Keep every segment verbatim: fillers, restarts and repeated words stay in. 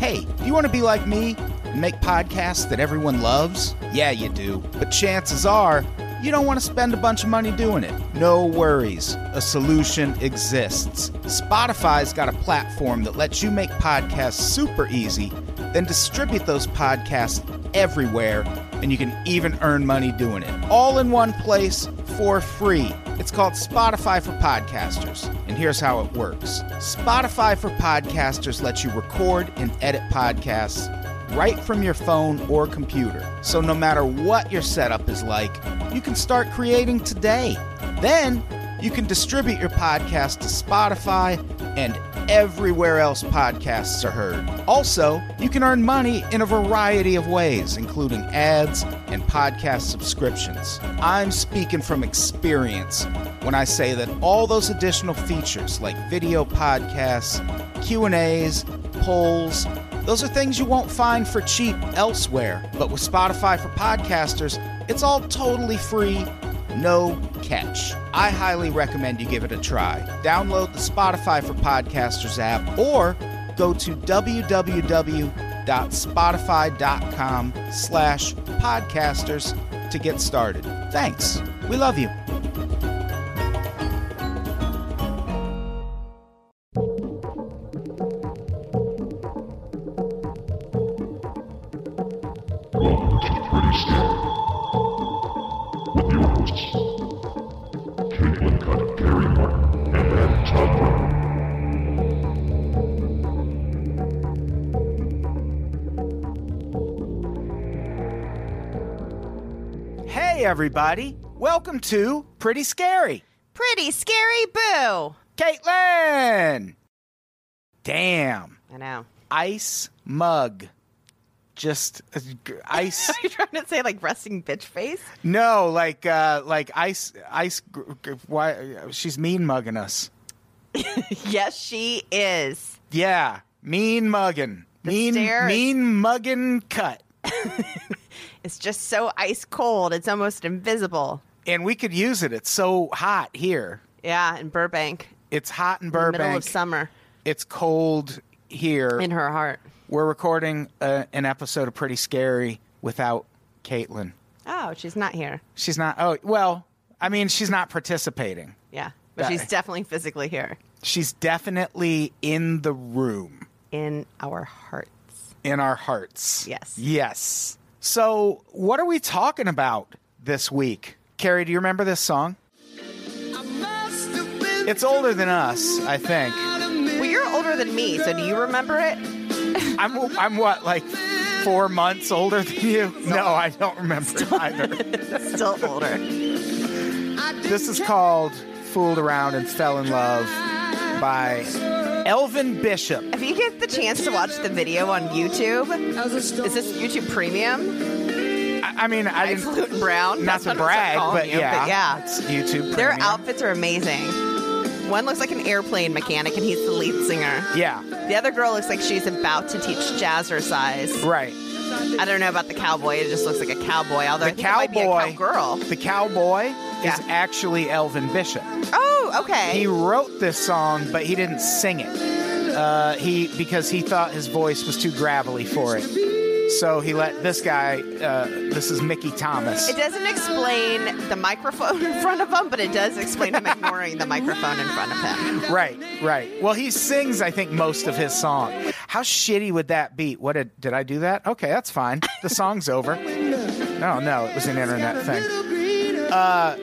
Hey, do you want to be like me and make podcasts that everyone loves? Yeah, you do. But chances are, you don't want to spend a bunch of money doing it. No worries. A solution exists. Spotify's got a platform that lets you make podcasts super easy, then distribute those podcasts everywhere, and you can even earn money doing it. All in one place for free. It's called Spotify for Podcasters, and here's how it works. Spotify for Podcasters lets you record and edit podcasts right from your phone or computer. So no matter what your setup is like, you can start creating today. Then you can distribute your podcast to Spotify and everywhere else podcasts are heard. Also, you can earn money in a variety of ways, including ads and podcast subscriptions. I'm speaking from experience when I say that all those additional features like video podcasts, Q and A's, polls, those are things you won't find for cheap elsewhere. But with Spotify for Podcasters, it's all totally free, no catch. I highly recommend you give it a try. Download the Spotify for Podcasters app or go to www.spotify.com slash podcasters to get started. Thanks. We love you. Welcome to Pretty Scary with your hosts, Caitlin Cutt, Gary Martin, and Adam Todd Brown. Hey, everybody. Welcome to Pretty Scary. Pretty Scary Boo. Caitlin! Damn. I know. Ice mug. Just uh, ice. Are you trying to say like resting bitch face? No, like uh, like ice. Ice. Why? She's mean mugging us. Yes, she is. Yeah, mean mugging. The Mean stare is- mean mugging cut. It's just so ice cold. It's almost invisible. And we could use it. It's so hot here. Yeah, in Burbank. It's hot in In the Burbank. middle of summer. It's cold here. In her heart. We're recording uh, an episode of Pretty Scary without Caitlin. Oh, she's not here. She's not. Oh, well, I mean, she's not participating. Yeah, but That- she's definitely physically here. She's definitely in the room. In our hearts. In our hearts. Yes. Yes. So, what are we talking about this week? Carrie, do you remember this song? It's older than us, I think. Well, you're older than me, so do you remember it? I'm, I'm what, like four months older than you? No, I don't remember it either. Still older. This is called Fooled Around and Fell in Love by Elvin Bishop. If you get the chance to watch the video on YouTube, is this YouTube Premium? I, I mean, I didn't, Absolute Brown. not That's to what I'm brag, calling but you, yeah, but yeah. it's YouTube Their Premium. outfits are amazing. One looks like an airplane mechanic, and he's the lead singer. Yeah, The other girl looks like she's about to teach jazzercise. right. I don't know about the cowboy. It just looks like a cowboy, although The I think it might be a cowboy- cowgirl. The cowboy Yeah. is actually Elvin Bishop. Oh, okay. He wrote this song, but he didn't sing it. Uh, he because he thought his voice was too gravelly for it. So he let this guy, uh, this is Mickey Thomas. It doesn't explain the microphone in front of him, but it does explain him ignoring the microphone in front of him. Right, right. Well, he sings, I think, most of his song. How shitty would that be? What did, did I do that? Okay, that's fine. The song's over. No, no, it was an internet thing. Uh,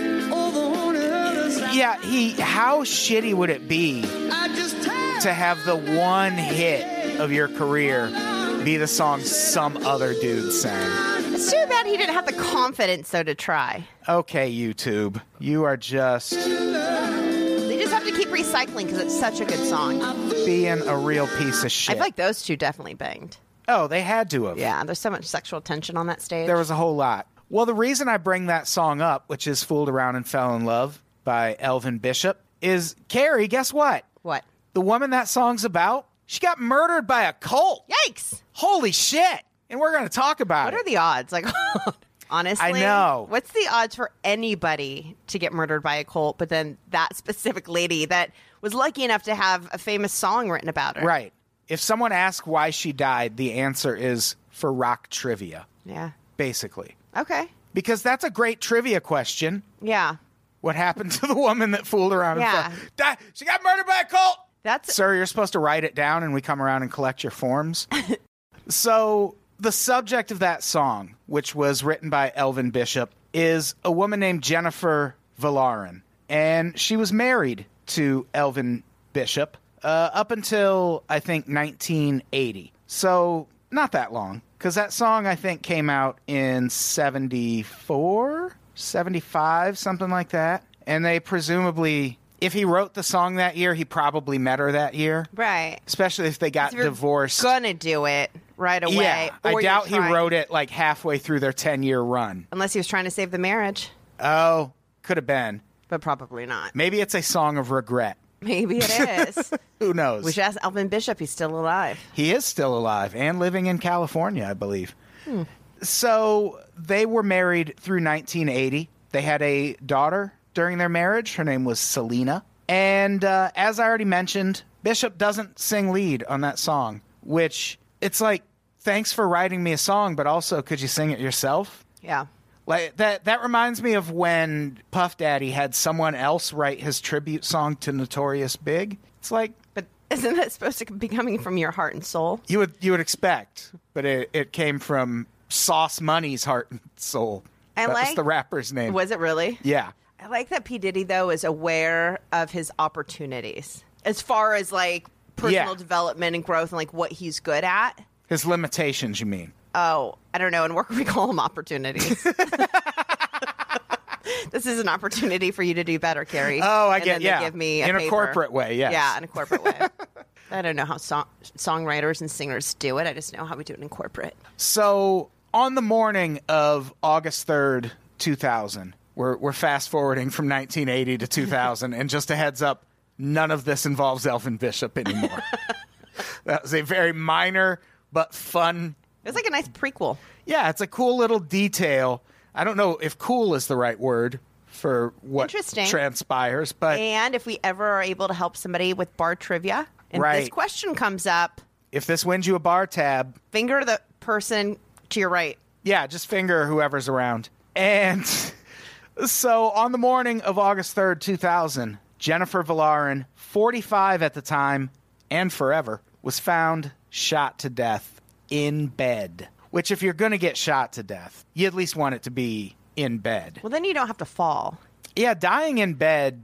yeah, he. How shitty would it be to have the one hit of your career be the song some other dude sang? It's too bad he didn't have the confidence, though, to try. Okay, YouTube, you are just They just have to keep recycling because it's such a good song. being a real piece of I shit. feel like those two definitely banged. Oh, they had to have. Yeah, there's so much sexual tension on that stage. There was a whole lot. Well, the reason I bring that song up, which is Fooled Around and Fell in Love by Elvin Bishop, is, Carrie, guess what? What? The woman that song's about, she got murdered by a cult. Yikes! Holy shit. And we're going to talk about What it. are the odds? Like, honestly, I know. What's the odds for anybody to get murdered by a cult, but then that specific lady that was lucky enough to have a famous song written about her? Right. if someone asks why she died, the answer is for rock trivia, Yeah. basically. Okay. Because that's a great trivia question. Yeah. What happened to the woman that fooled around? Yeah. And fell? Di- she got murdered by a cult. That's Sir, you're supposed to write it down and we come around and collect your forms. So the subject of that song, which was written by Elvin Bishop, is a woman named Jennifer Villarin. And she was married to Elvin Bishop uh, up until, I think, nineteen eighty. So not that long, because that song, I think, came out in seventy-four, seventy-five, something like that. And they presumably... If he wrote the song that year, he probably met her that year. right. Especially if they got If you're divorced. Gonna do it right away. Yeah, I or you're doubt he trying- wrote it like halfway through their ten-year run. unless he was trying to save the marriage, Oh, could have been. but probably not. Maybe it's a song of regret. Maybe it is. Who knows? We should ask Elvin Bishop. He's still alive. He is still alive and living in California, I believe. Hmm. So they were married through nineteen eighty. They had a daughter during their marriage. Her name was Selena. And uh, as I already mentioned, Bishop doesn't sing lead on that song, which it's like, thanks for writing me a song, but also could you sing it yourself? Yeah. Like that that reminds me of when Puff Daddy had someone else write his tribute song to Notorious Big. It's like But isn't that supposed to be coming from your heart and soul? you would you would expect, but it, it came from Sauce Money's heart and soul. I That was like- the rapper's name. Was it really? Yeah. I like that P. Diddy, though, is aware of his opportunities as far as like personal Yeah. development and growth and like what he's good at. His limitations, you mean? Oh, I don't know. In work, we call them opportunities. This is an opportunity for you to do better, Carrie. Oh, I And get then they yeah. give me a in a paper. corporate way, yes. Yeah, in a corporate way. I don't know how song- songwriters and singers do it. I just know how we do it in corporate. So on the morning of August third, two thousand, we're we're fast forwarding from nineteen eighty to two thousand, and just a heads up, none of this involves Elvin Bishop anymore. That was a very minor but fun. It was like a nice prequel. Yeah, it's a cool little detail. I don't know if cool is the right word for what Interesting. transpires, but And if we ever are able to help somebody with bar trivia, and Right. this question comes up, if this wins you a bar tab, finger the person to your right. yeah, just finger whoever's around. And so on the morning of August third, two thousand, Jennifer Villarin, forty-five at the time and forever, was found shot to death in bed. Which, if you're going to get shot to death, you at least want it to be in bed. Well, then you don't have to fall. Yeah, dying in bed,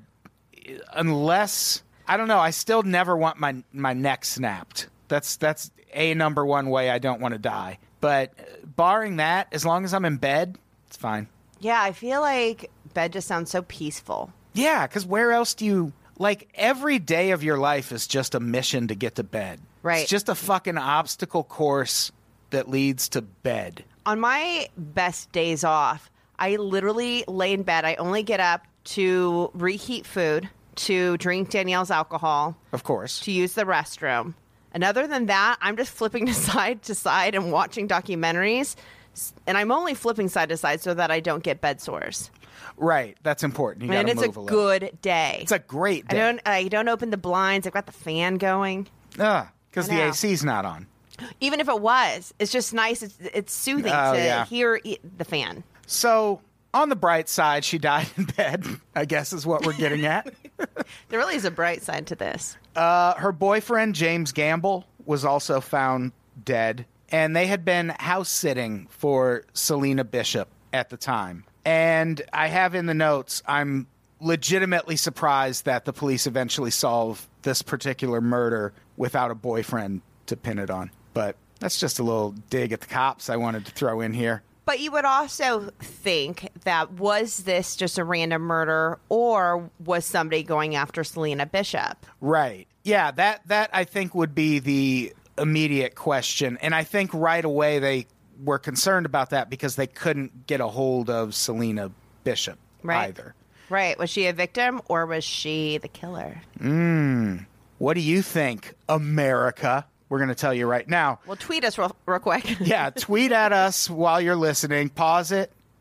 unless, I don't know, I still never want my my neck snapped. That's that's a number one way I don't want to die. But uh, barring that, as long as I'm in bed, it's fine. Yeah, I feel like bed just sounds so peaceful. Yeah, because where else do you, like, every day of your life is just a mission to get to bed. Right. It's just a fucking obstacle course that leads to bed. On my best days off, I literally lay in bed. I only get up to reheat food, to drink Danielle's alcohol, Of course. to use the restroom. And other than that, I'm just flipping to side to side and watching documentaries. And I'm only flipping side to side so that I don't get bed sores. Right. That's important. You And gotta it's a move a, little. good day. It's a great I day. don't I don't open the blinds. I've got the fan going. Because I the know. A C's not on. Even if it was, it's just nice. It's, it's soothing Oh, to yeah. hear e- the fan. So, on the bright side, she died in bed, I guess is what we're getting at. There really is a bright side to this. Uh, her boyfriend, James Gamble, was also found dead, and they had been house sitting for Selena Bishop at the time. And I have in the notes, I'm legitimately surprised that the police eventually solved this particular murder without a boyfriend to pin it on. But that's just a little dig at the cops I wanted to throw in here. But you would also think that was this just a random murder, or was somebody going after Selena Bishop? Right. Yeah, that that I think would be the immediate question. And I think right away they were concerned about that because they couldn't get a hold of Selena Bishop Right. either. Right. Was she a victim or was she the killer? What do you think, America? We're going to tell you right now. Well, tweet us real, real quick. Yeah, tweet at us while you're listening. Pause it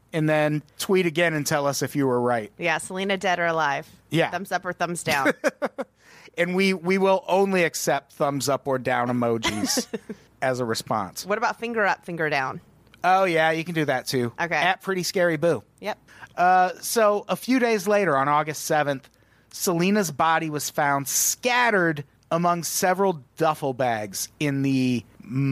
and then tweet again and tell us if you were right. Yeah, Selena dead or alive. Yeah. Thumbs up or thumbs down. And we, we will only accept thumbs up or down emojis as a response. What about finger up, finger down? Oh, yeah, you can do that too. Okay. At Pretty Scary Boo. Yep. Uh, so a few days later, on August seventh, Selena's body was found scattered among several duffel bags in the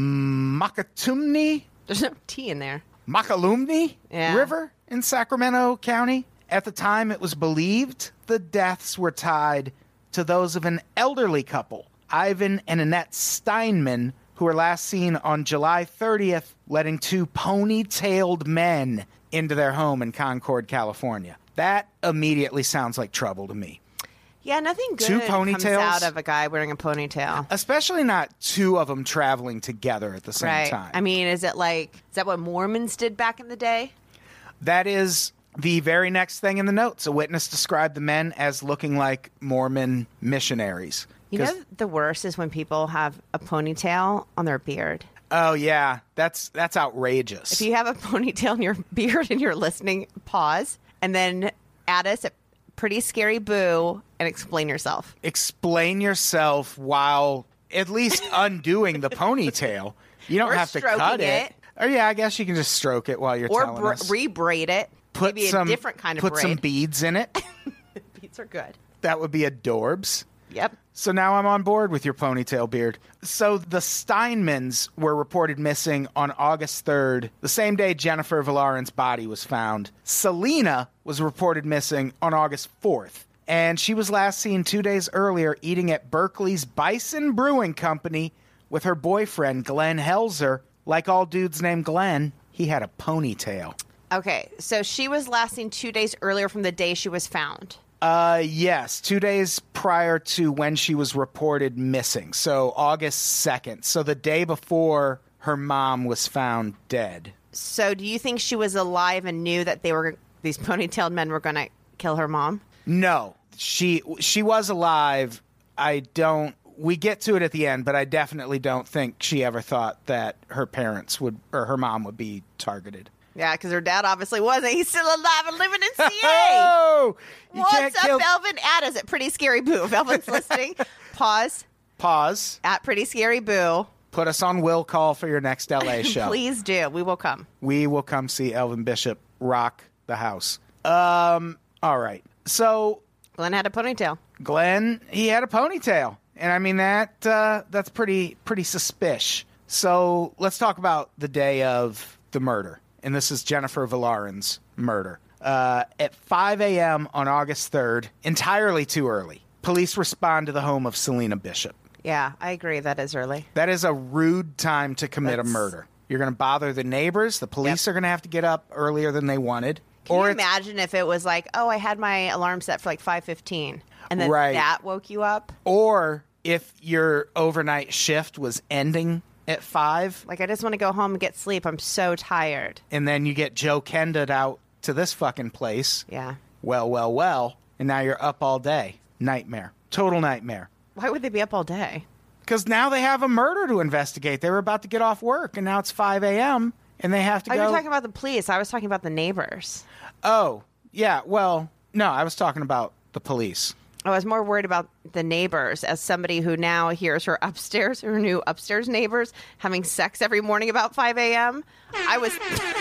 Makatumni, There's no T in there. Makalumni Yeah. River in Sacramento County. At the time, it was believed the deaths were tied to those of an elderly couple, Ivan and Annette Steinman, who were last seen on July thirtieth, letting two ponytailed men into their home in Concord, California. That immediately sounds like trouble to me. Yeah, nothing good Two comes ponytails? out of a guy wearing a ponytail. Especially not two of them traveling together at the same Right. time. I mean, is it like, is that what Mormons did back in the day? That is the very next thing in the notes. A witness described the men as looking like Mormon missionaries. You 'Cause- know, the worst is when people have a ponytail on their beard. Oh yeah, that's that's outrageous. If you have a ponytail in your beard and you're listening, pause and then add us at Pretty Scary Boo and explain yourself. Explain yourself while at least undoing the ponytail. You don't Or have to stroking cut it. it. Or yeah, I guess you can just stroke it while you're Or telling br- us. re-braid it. Put Maybe some a different kind of put braid. some beads in it. Beads are good. That would be adorbs. Yep. So now I'm on board with your ponytail beard. So the Steinmans were reported missing on August third, the same day Jennifer Villarin's body was found. Selena was reported missing on August fourth, and she was last seen two days earlier eating at Berkeley's Bison Brewing Company with her boyfriend, Glenn Helzer. Like all dudes named Glenn, he had a ponytail. Okay, so she was last seen two days earlier from the day she was found. Uh, yes, two days prior to when she was reported missing. So August second. So the day before her mom was found dead. So do you think she was alive and knew that they were these ponytailed men were going to kill her mom? No, she she was alive. I don't. We get to it at the end, but I definitely don't think she ever thought that her parents would or her mom would be targeted. Yeah, because her dad obviously wasn't. He's still alive and living in C A. Oh, you can't What's up, kill. Elvin? Add us at Pretty Scary Boo. If Elvin's listening, pause. Pause. At Pretty Scary Boo. Put us on will call for your next L A show. Please do. We will come. We will come see Elvin Bishop rock the house. Um. All right. So Glenn had a ponytail. Glenn, he had a ponytail, and I mean that uh, that's pretty pretty suspicious. So let's talk about the day of the murder, and this is Jennifer Villarin's murder. Uh, at five a.m. on August third, entirely too early, police respond to the home of Selena Bishop. Yeah, I agree. That is early. That is a rude time to commit That's- a murder. You're going to bother the neighbors. The police Yep. are going to have to get up earlier than they wanted. Can or you it's- imagine if it was like, oh, I had my alarm set for like five fifteen, and then Right. that woke you up? Or if your overnight shift was ending at five, Like, I just want to go home and get sleep. I'm so tired. and then you get Joe Kenda'd out to this fucking place. Yeah. Well, well, well. And now you're up all day. Nightmare. Total nightmare. Why would they be up all day? Because now they have a murder to investigate. They were about to get off work, and now it's five a.m., and they have to Oh, go. you're talking about the police. I was talking about the neighbors. Oh, yeah. Well, no, I was talking about the police. I was more worried about the neighbors as somebody who now hears her upstairs, her new upstairs neighbors having sex every morning about five a.m. I was...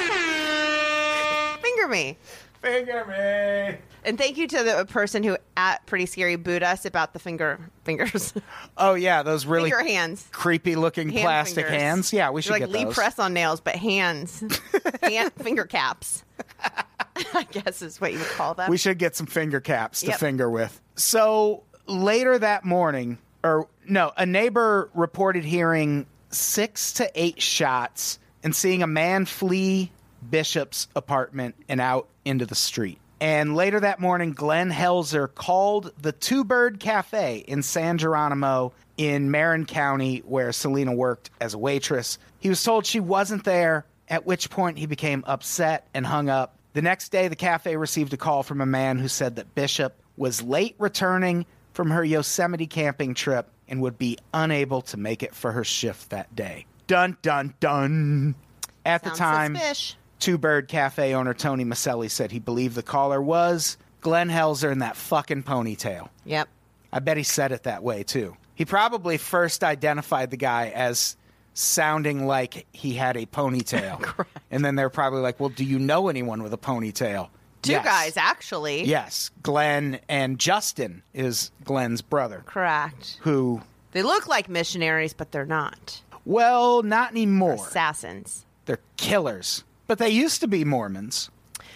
Finger me. Finger me. And thank you to the person who at Pretty Scary booed us about the finger fingers. Oh, yeah, those really Finger hands. creepy-looking Hand plastic fingers. hands. Yeah, we should They're get like Lee those. press on nails, but hands. Hand, finger caps. I guess is what you would call them. We should get some finger caps to Yep. finger with. So later that morning, or no, a neighbor reported hearing six to eight shots and seeing a man flee Bishop's apartment and out into the street. And later that morning, Glenn Helzer called the Two Bird Cafe in San Geronimo in Marin County, where Selena worked as a waitress. He was told she wasn't there, at which point he became upset and hung up. The next day, the cafe received a call from a man who said that Bishop was late returning from her Yosemite camping trip and would be unable to make it for her shift that day. Dun, dun, dun. At Sounds the time, suspicious. Two Bird Cafe owner Tony Maselli said he believed the caller was Glenn Helzer in that fucking ponytail. Yep. I bet he said it that way, too. He probably first identified the guy as sounding like he had a ponytail. Correct. And then they're probably like, well, do you know anyone with a ponytail? Two Yes. guys, actually. Yes. Glenn and Justin is Glenn's brother. Correct. Who, They look like missionaries, but they're not. well, not anymore. Assassins. They're killers. But they used to be Mormons.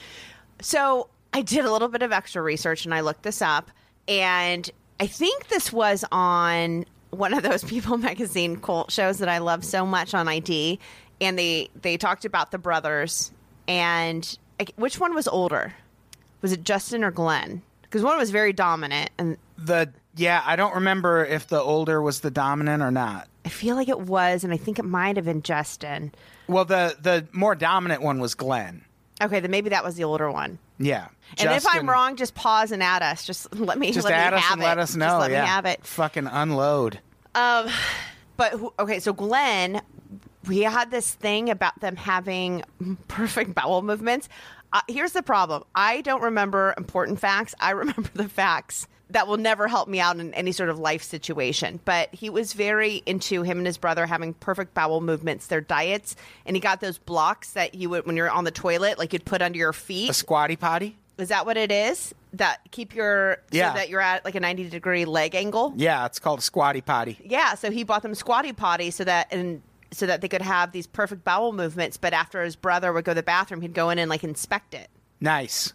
So I did a little bit of extra research and I looked this up. And I think this was on one of those People Magazine cult shows that I love so much on I D. And they, they talked about the brothers. And I, which one was older? Was it Justin or Glenn? Because one was very dominant. And The Yeah, I don't remember if the older was the dominant or not. I feel like it was. And I think it might have been Justin. Well, the, the more dominant one was Glenn. Okay, then maybe that was the older one. Yeah. And if I'm Justin- wrong, just pause and add us. Just let me just let add me us have and it. let us know. Just let yeah. me have it. Fucking unload. Um, but who, okay, so Glenn, we had this thing about them having perfect bowel movements. Uh, here's the problem: I don't remember important facts. I remember the facts that will never help me out in any sort of life situation. But he was very into him and his brother having perfect bowel movements, their diets, and he got those blocks that you would when you're on the toilet, like you'd put under your feet. A squatty potty? Is that what it is? That keep your Yeah. so that you're at like a ninety degree leg angle? Yeah, it's called a squatty potty. Yeah, so he bought them squatty potty so that and so that they could have these perfect bowel movements, but after his brother would go to the bathroom, he'd go in and like inspect it. Nice.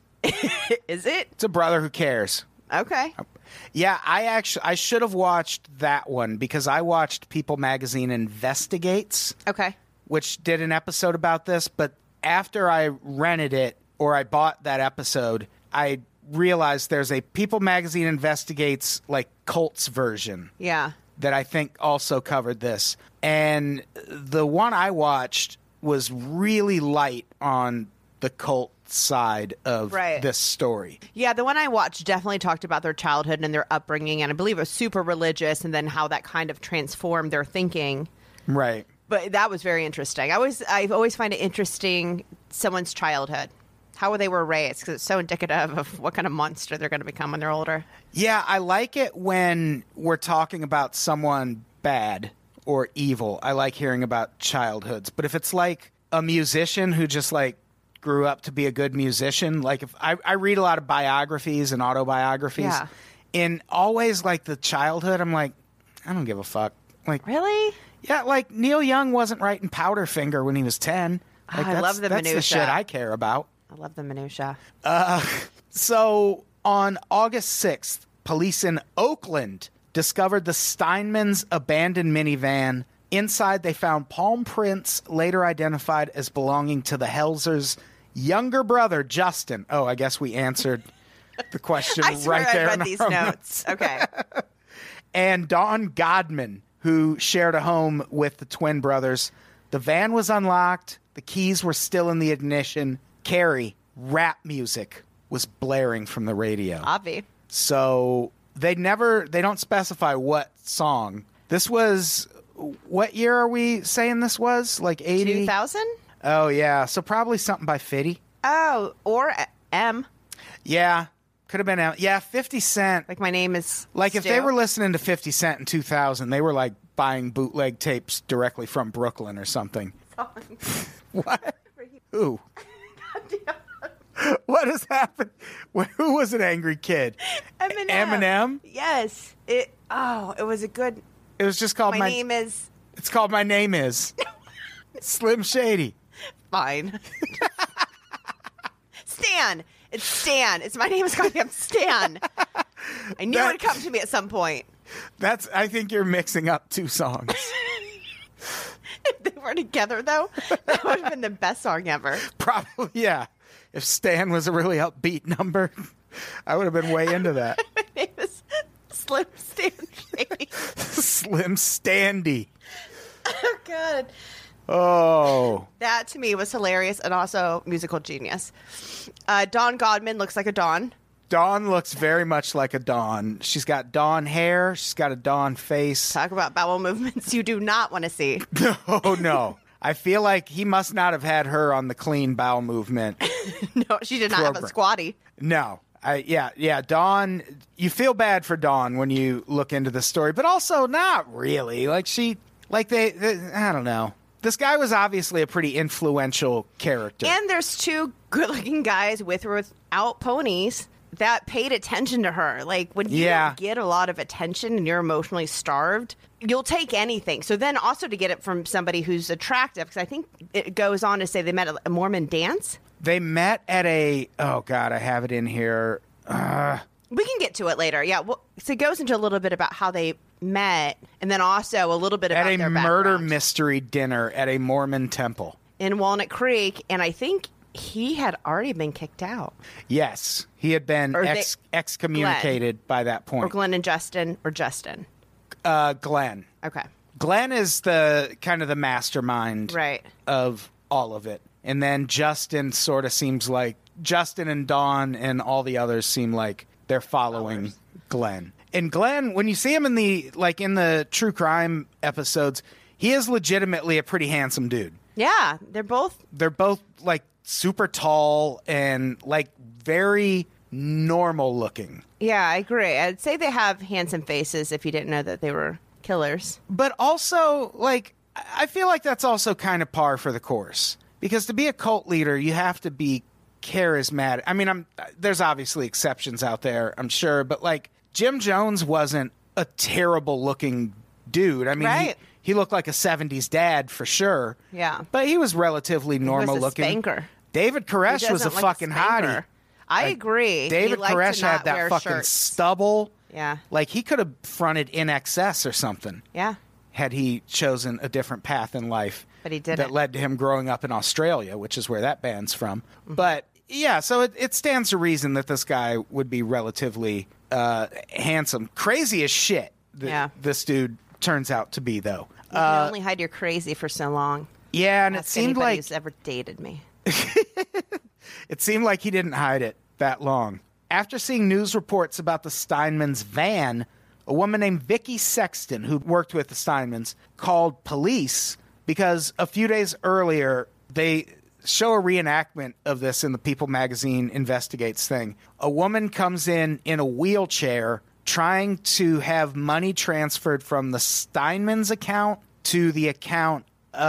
Is it? It's a brother who cares. Okay. Yeah, I actually I should have watched that one because I watched People Magazine Investigates, Okay. which did an episode about this, but after I rented it or I bought that episode, I realized there's a People Magazine Investigates like cults version Yeah. that I think also covered this. And the one I watched was really light on the cult side of Right. this story. Yeah, the one I watched definitely talked about their childhood and their upbringing, and I believe it was super religious, and then how that kind of transformed their thinking. Right. But that was very interesting. I always, I've always find it interesting someone's childhood, how they were raised, because it's so indicative of what kind of monster they're going to become when they're older. Yeah, I like it when we're talking about someone bad or evil. I like hearing about childhoods. But if it's like a musician who just like grew up to be a good musician, like if I, I read a lot of biographies and autobiographies, Yeah. and always like the childhood, I'm like, I don't give a fuck. Like, Really? yeah, like Neil Young wasn't writing Powderfinger when he was ten. Ah, Like, I that's, love the that's the minutia. shit I care about. I love the minutia. So on August sixth, police in Oakland discovered the Steinmans' abandoned minivan. Inside, they found palm prints later identified as belonging to the Helzers' younger brother, Justin. Oh, I guess we answered the question I swear right I there. read in these our notes. Okay. And Don Godman, who shared a home with the twin brothers. The van was unlocked. The keys were still in the ignition. Carrie, rap music was blaring from the radio. Obvi. So they never, they don't specify what song. This was, what year are we saying this was? Like eighty? two thousand? Oh, yeah. So probably something by Fitty. Oh, or M. Yeah. Could have been, out- yeah, fifty Cent. Like my name is Like if Stu. they were listening to fifty Cent in two thousand, they were like buying bootleg tapes directly from Brooklyn or something. What? Who? What has happened? Who was an angry kid? Eminem. Eminem? Yes. It. Oh, it was a good. It was just called My, my. name is It's called My Name Is Slim Shady. fine. Stan. It's Stan. It's my name is goddamn Stan. I knew That- it would come to me at some point. That's. I think you're mixing up two songs. If they were together, though, that would have been the best song ever. Probably, yeah. If Stan was a really upbeat number, I would have been way into that. My name is Slim Stan Shady. Slim Standy. Oh, God. Oh. That to me was hilarious and also musical genius. Uh, Dawn Godman looks like a Dawn. Dawn looks very much like a Dawn. She's got Dawn hair. She's got a Dawn face. Talk about bowel movements you do not want to see. Oh, no. I feel like he must not have had her on the clean bowel movement. No, she did not have a Program. squatty. No. I, yeah, yeah, Dawn, you feel bad for Dawn when you look into the story, but also not really. Like she, like they, they I don't know. This guy was obviously a pretty influential character. And there's two good-looking guys with or without ponies that paid attention to her. Like, when you Yeah. don't get a lot of attention and you're emotionally starved, you'll take anything. So then also to get it from somebody who's attractive, because I think it goes on to say they met at a Mormon dance. They met at a, oh God, I have it in here. Uh, We can get to it later. Yeah. Well, so it goes into a little bit about how they met, and then also a little bit about at a their murder background. mystery dinner at a Mormon temple. In Walnut Creek, and I think he had already been kicked out. Yes, he had been Or they- ex- excommunicated by that Or point. Glenn and Justin, or Justin. Uh, Glenn. Okay. Glenn is the kind of the mastermind Right. of all of it. And then Justin sort of seems like Justin and Dawn and all the others seem like they're following Glenn. And Glenn, when you see him in the like in the true crime episodes, he is legitimately a pretty handsome dude. Yeah, they're both. They're both like super tall and like very normal looking. Yeah, I agree. I'd say they have handsome faces if you didn't know that they were killers. But also, like, I feel like that's also kind of par for the course. Because to be a cult leader, you have to be charismatic. I mean, I'm there's obviously exceptions out there, I'm sure, but like Jim Jones wasn't a terrible looking dude. I mean, Right. he, he looked like a seventies dad for sure. Yeah. But he was relatively normal he was a looking. spanker. David He Koresh was a doesn't like fucking spanker. hottie. I Like, agree. David He liked to Koresh not had that wear fucking shirts. stubble. Yeah. Like he could have fronted In Excess or something. Yeah. Had he chosen a different path in life. But he didn't. That led to him growing up in Australia, which is where that band's from. Mm-hmm. But yeah, so it, it stands to reason that this guy would be relatively uh, handsome. Crazy as shit. th- Yeah. This dude turns out to be, though. You Uh, can only hide your crazy for so long. yeah, and it Ask seemed anybody like who's ever dated me. It seemed like he didn't hide it that long. After seeing news reports about the Steinmans' van, a woman named Vicky Sexton, who worked with the Steinmans, called police because a few days earlier, they show a reenactment of this in the People magazine Investigates thing. A woman comes in in a wheelchair trying to have money transferred from the Steinmans' account to the account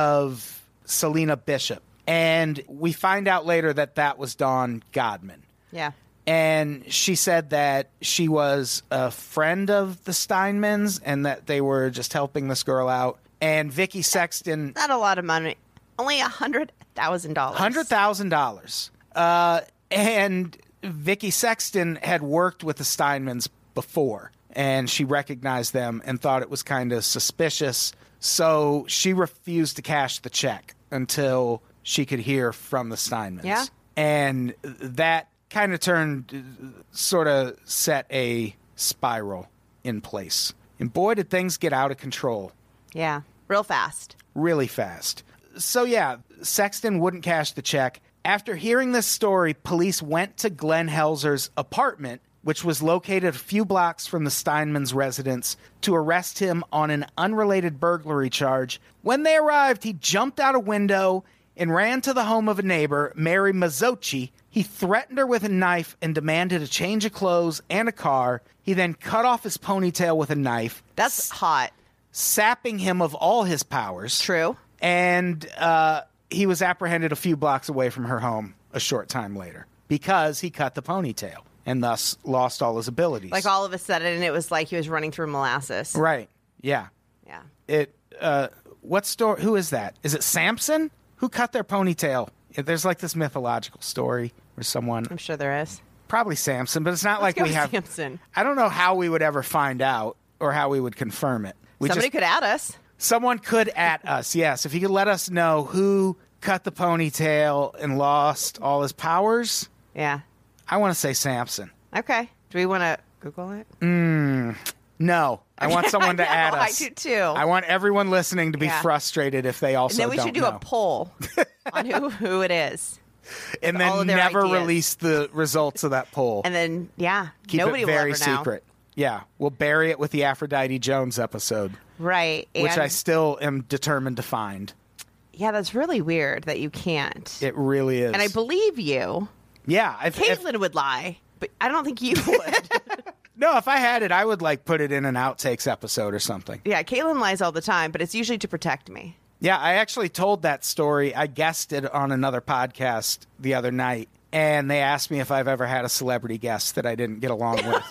of Selena Bishop. And we find out later that that was Dawn Godman. Yeah. And she said that she was a friend of the Steinmans and that they were just helping this girl out. And Vicky Sexton, Not a lot of money. Only a hundred thousand dollars. one hundred thousand dollars. Uh, and Vicky Sexton had worked with the Steinmans before. And she recognized them and thought it was kind of suspicious. So she refused to cash the check until she could hear from the Steinmans. Yeah. And that kind of turned, sort of set a spiral in place. And boy, did things get out of control Yeah. Real fast. really fast. So yeah, Sexton wouldn't cash the check. After hearing this story, police went to Glenn Helzer's apartment, which was located a few blocks from the Steinmans' residence, to arrest him on an unrelated burglary charge. When they arrived, he jumped out a window and ran to the home of a neighbor, Mary Mazzocchi. He threatened her with a knife and demanded a change of clothes and a car. He then cut off his ponytail with a knife, That's hot. sapping him of all his powers. True. And uh, he was apprehended a few blocks away from her home a short time later because he cut the ponytail and thus lost all his abilities. Like all of a sudden, it was like he was running through molasses. Right. Yeah. Yeah. It. Uh, what story? Who is that? Is it Samson? Who cut their ponytail? There's like this mythological story where someone, I'm sure there is. probably Samson, but it's not Let's like go we with have. Samson. I don't know how we would ever find out or how we would confirm it. We Somebody just, could add us. Someone could at us, yes. If you could let us know who cut the ponytail and lost all his powers, Yeah. I want to say Samson. Okay. Do we want to Google it? No, I want someone to I add know, us. I do too. I want everyone listening to be Yeah. frustrated if they also and then we don't should do know. a poll on who, who it is. and all then of their never ideas. release the results of that poll. And then, yeah, Keep nobody it will very ever know. secret. Yeah, we'll bury it with the Aphrodite Jones episode, Right. which and I still am determined to find. Yeah, that's really weird that you can't. It really is. And I believe you. Yeah. If, Caitlin if, would lie, but I don't think you would. no, if I had it, I would like put it in an outtakes episode or something. Yeah, Caitlin lies all the time, but it's usually to protect me. Yeah, I actually told that story. I guested on another podcast the other night, and they asked me if I've ever had a celebrity guest that I didn't get along with.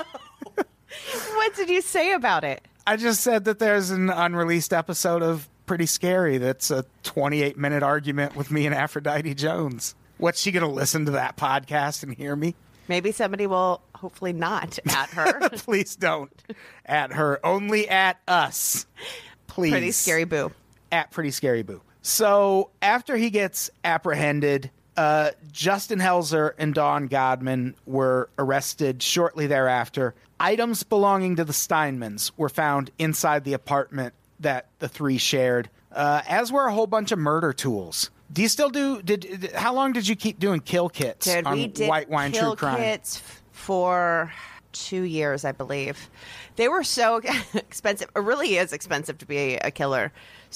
What did you say about it? I just said that there's an unreleased episode of Pretty Scary that's a twenty-eight minute argument with me and Aphrodite Jones. What's she going to listen to that podcast and hear me? Maybe somebody will hopefully not at her. Please don't at her. Only at us. Please. Pretty Scary Boo. At Pretty Scary Boo. So after he gets apprehended, uh, Justin Helzer and Dawn Godman were arrested shortly thereafter. Items belonging to the Steinmans were found inside the apartment that the three shared, uh, as were a whole bunch of murder tools. Do you still do? Did, did how long did you keep doing kill kits Dude, on we did White Wine kill True Crime? kits f- for two years, I believe. They were so expensive. It really is expensive to be a killer.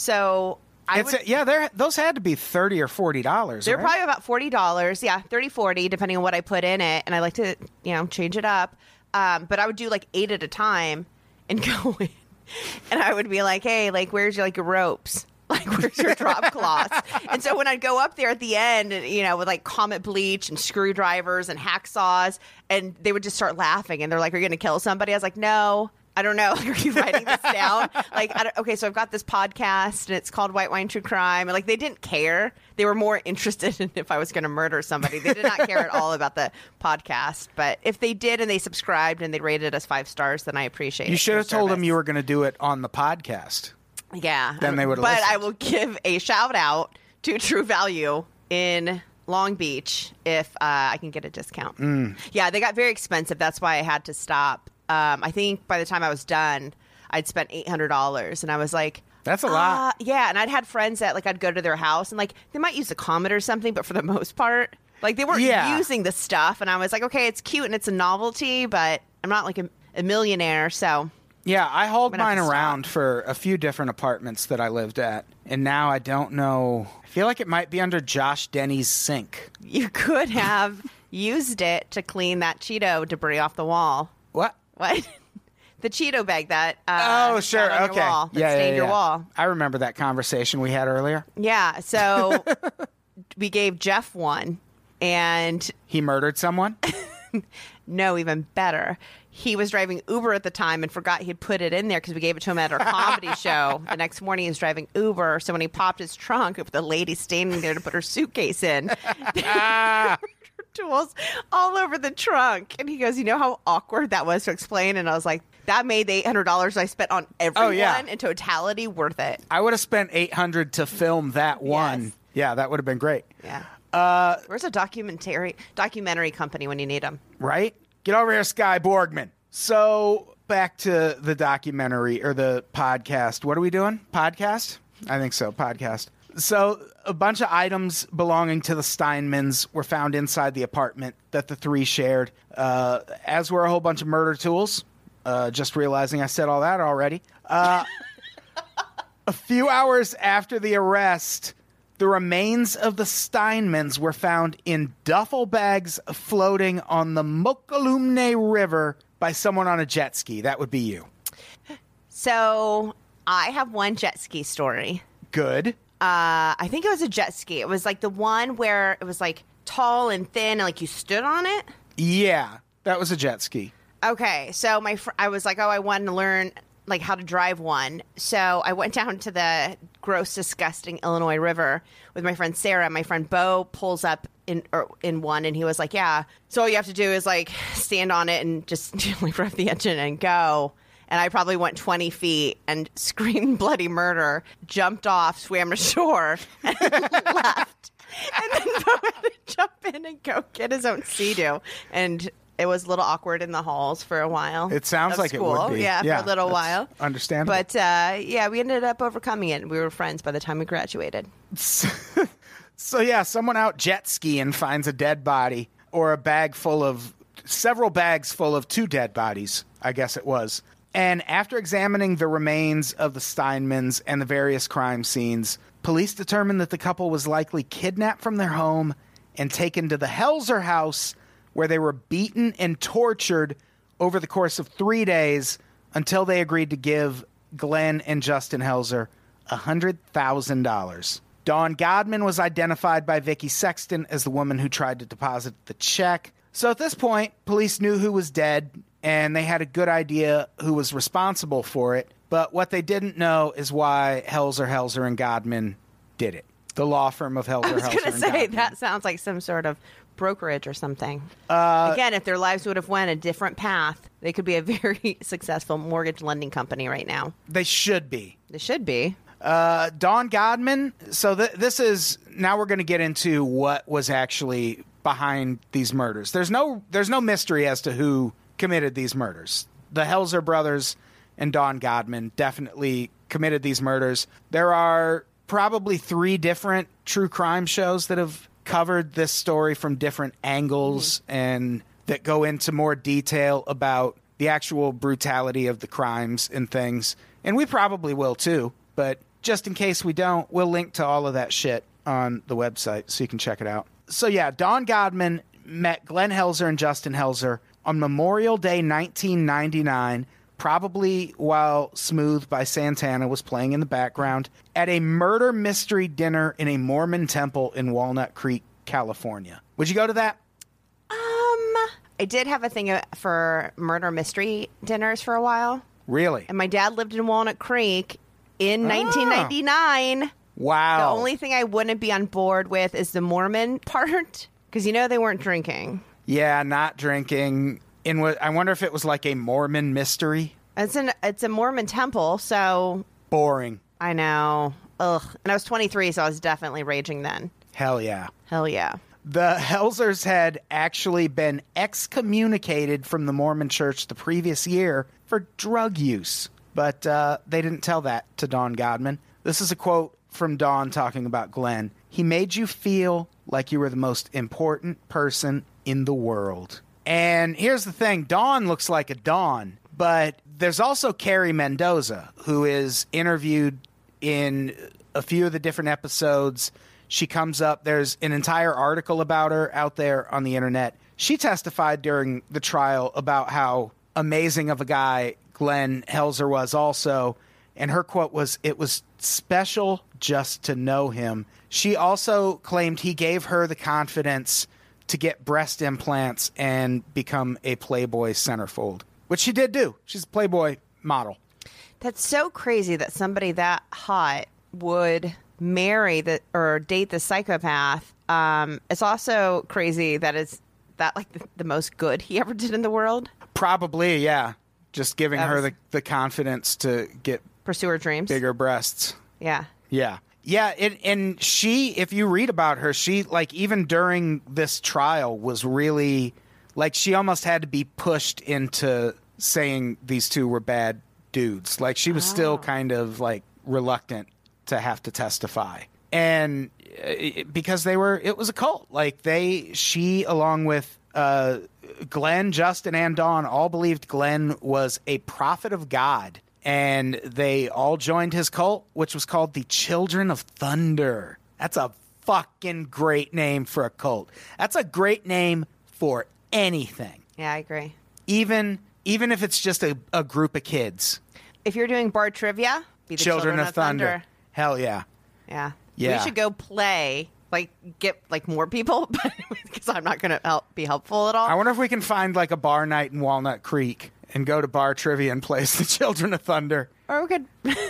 So I It's would, a, yeah, they're, those had to be thirty or forty dollars. they're right? probably about forty dollars. Yeah, thirty, forty, depending on what I put in it. And I like to, you know, change it up. Um, but I would do like eight at a time and go in. And I would be like, hey, like, where's your, like, your ropes? Like, where's your drop cloths? And so when I'd go up there at the end, you know, with like Comet bleach and screwdrivers and hacksaws, and they would just start laughing. And they're like, are you going to kill somebody? I was like, no. I don't know. Like, are you writing this down? Like, I don't, okay, so I've got this podcast, and it's called White Wine True Crime. And, like, they didn't care. They were more interested in if I was going to murder somebody. They did not care at all about the podcast. But if they did and they subscribed and they rated us five stars, then I appreciate it. You should have told them you were going to do it on the podcast. Yeah. Then they would have But listened. I will give a shout out to True Value in Long Beach if uh, I can get a discount. Mm. Yeah, they got very expensive. That's why I had to stop. Um, I think by the time I was done, I'd spent eight hundred dollars. And I was like, That's a lot. uh, yeah. And I'd had friends that, like, I'd go to their house and, like, they might use a Comet or something, but for the most part, like, they weren't Yeah. using the stuff. And I was like, okay, it's cute and it's a novelty, but I'm not, like, a, a millionaire, so... Yeah, I hauled I'm gonna have mine to stop. around for a few different apartments that I lived at. And now I don't know. I feel like it might be under Josh Denny's sink. You could have used it to clean that Cheeto debris off the wall. What? What? The Cheeto bag that uh, Oh, sure. got on Okay. your wall, that yeah, stained yeah, your yeah. wall. I remember that conversation we had earlier. Yeah, so we gave Jeff one, and He murdered someone? no, even better. He was driving Uber at the time and forgot he'd put it in there because we gave it to him at our comedy show. The next morning, he was driving Uber. So when he popped his trunk, with the lady standing there to put her suitcase in, Ah. tools all over the trunk. And he goes, you know how awkward that was to explain? And I was like, that made the eight hundred dollars I spent on everyone Oh, yeah. in totality worth it. I would have spent eight hundred dollars to film that one. Yes. Yeah, that would have been great. Yeah. Uh, Where's a documentary documentary company when you need them? right? Get over here, Sky Borgman. So back to the documentary or the podcast. What are we doing? Podcast? I think so. Podcast. So a bunch of items belonging to the Steinmans were found inside the apartment that the three shared, uh, as were a whole bunch of murder tools. Uh, just realizing I said all that already. Uh, a few hours after the arrest, the remains of the Steinmans were found in duffel bags floating on the Mokelumne River by someone on a jet ski. That would be you. So I have one jet ski story. Good. Uh, I think it was a jet ski. It was like the one where it was like tall and thin and like you stood on it. Yeah, that was a jet ski. Okay, so my fr- I was like, oh, I wanted to learn like how to drive one. So I went down to the gross, disgusting Illinois River with my friend Sarah. My friend Bo pulls up in or in one, and he was like, yeah. So all you have to do is like stand on it and just like rev the engine and go. And I probably went twenty feet and screamed bloody murder, jumped off, swam ashore, and left. And then Bo had to jump in and go get his own Sea-Doo. And it was a little awkward in the halls for a while. It sounds of like school. it would be. Yeah, Yeah, for a little that's while. understandable. But uh, yeah, we ended up overcoming it. We were friends by the time we graduated. So yeah, someone out jet skiing finds a dead body or a bag full of several bags full of two dead bodies, I guess it was. And after examining the remains of the Steinmans and the various crime scenes, police determined that the couple was likely kidnapped from their home and taken to the Helzer house, where they were beaten and tortured over the course of three days until they agreed to give Glenn and Justin Helzer one hundred thousand dollars. Dawn Godman was identified by Vicky Sexton as the woman who tried to deposit the check. So at this point, police knew who was dead, and they had a good idea who was responsible for it. But what they didn't know is why Helzer, Helzer, and Godman did it. The law firm of Helzer, I was Helzer, going to and say, Godman. that sounds like some sort of brokerage or something. Uh, Again, if their lives would have went a different path, they could be a very successful mortgage lending company right now. They should be. They should be. Uh, Dawn Godman. So th- this is now we're going to get into what was actually behind these murders. There's no there's no mystery as to who committed these murders. The Helzer brothers and Dawn Godman definitely committed these murders. There are probably three different true crime shows that have covered this story from different angles mm-hmm. and that go into more detail about the actual brutality of the crimes and things. And we probably will too, but just in case we don't, we'll link to all of that shit on the website so you can check it out. So yeah, Dawn Godman met Glenn Helzer and Justin Helzer on Memorial Day nineteen ninety-nine, probably while Smooth by Santana was playing in the background, at a murder mystery dinner in a Mormon temple in Walnut Creek, California. Would you go to that? Um, I did have a thing for murder mystery dinners for a while. Really? And my dad lived in Walnut Creek in nineteen ninety-nine. Wow. The only thing I wouldn't be on board with is the Mormon part, because you know they weren't drinking. Yeah, not drinking. In what I wonder if it was like a Mormon mystery. It's an it's a Mormon temple, so boring. I know. Ugh. And I was twenty-three, so I was definitely raging then. Hell yeah. Hell yeah. The Helzers had actually been excommunicated from the Mormon church the previous year for drug use, but uh, they didn't tell that to Dawn Godman. This is a quote from Dawn talking about Glenn. He made you feel like you were the most important person in the world. And here's the thing. Dawn looks like a Dawn, but there's also Carrie Mendoza, who is interviewed in a few of the different episodes. She comes up. There's an entire article about her out there on the internet. She testified during the trial about how amazing of a guy Glenn Helzer was also. And her quote was, "It was special just to know him." She also claimed he gave her the confidence to get breast implants and become a Playboy centerfold, which she did do. She's a Playboy model. That's so crazy that somebody that hot would marry the or date the psychopath. Um, it's also crazy that it's that like the, the most good he ever did in the world. Probably, yeah. Just giving That her was- the, the confidence to get Pursue her dreams. bigger breasts. Yeah. Yeah. Yeah, it, and she, if you read about her, she, like, even during this trial was really, like, she almost had to be pushed into saying these two were bad dudes. Like, she was Oh. still kind of, like, reluctant to have to testify. And uh, it, because they were, it was a cult. Like, they, she, along with uh, Glenn, Justin, and Dawn, all believed Glenn was a prophet of God. And they all joined his cult, which was called the Children of Thunder. That's a fucking great name for a cult. That's a great name for anything. Yeah, I agree. Even even if it's just a, a group of kids. If you're doing bar trivia, be the Children, of, Thunder. Hell yeah. Yeah. Yeah. We should go play, like, get, like, more people, because I'm not going to help be helpful at all. I wonder if we can find like a bar night in Walnut Creek and go to bar trivia and play the Children of Thunder. Or we could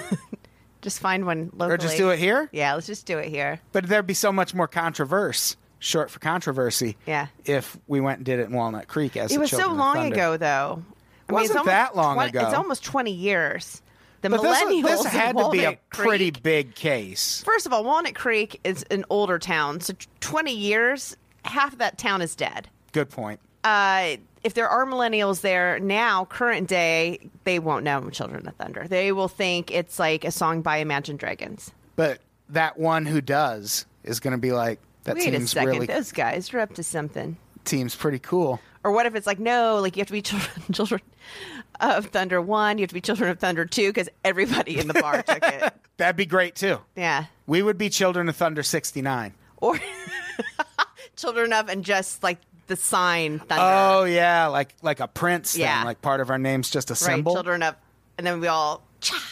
just find one locally. Or just do it here? Yeah, let's just do it here. But there'd be so much more controversy, short for controversy, Yeah. if we went and did it in Walnut Creek as It the was Children so of long Thunder. ago, though. I Wasn't it's almost that long twenty, ago. It's almost twenty years. The But this, millennials this in had to be a Walnut pretty Creek- big case. First of all, Walnut Creek is an older town, so twenty years, half of that town is dead. Good point. Uh, if there are millennials there now, current day, they won't know Children of Thunder. They will think it's like a song by Imagine Dragons. But that one who does is going to be like, that Wait a seems second, really those guys are up to something. seems pretty cool. Or what if it's like, no, like you have to be children, children of Thunder one. You have to be Children of Thunder two because everybody in the bar took it. That'd be great, too. Yeah. We would be Children of Thunder sixty-nine. Or Children of and just like the sign Thunder. Oh, yeah, like like a Prince thing. Yeah. Like part of our name's just a right, symbol. Children of, and then we all,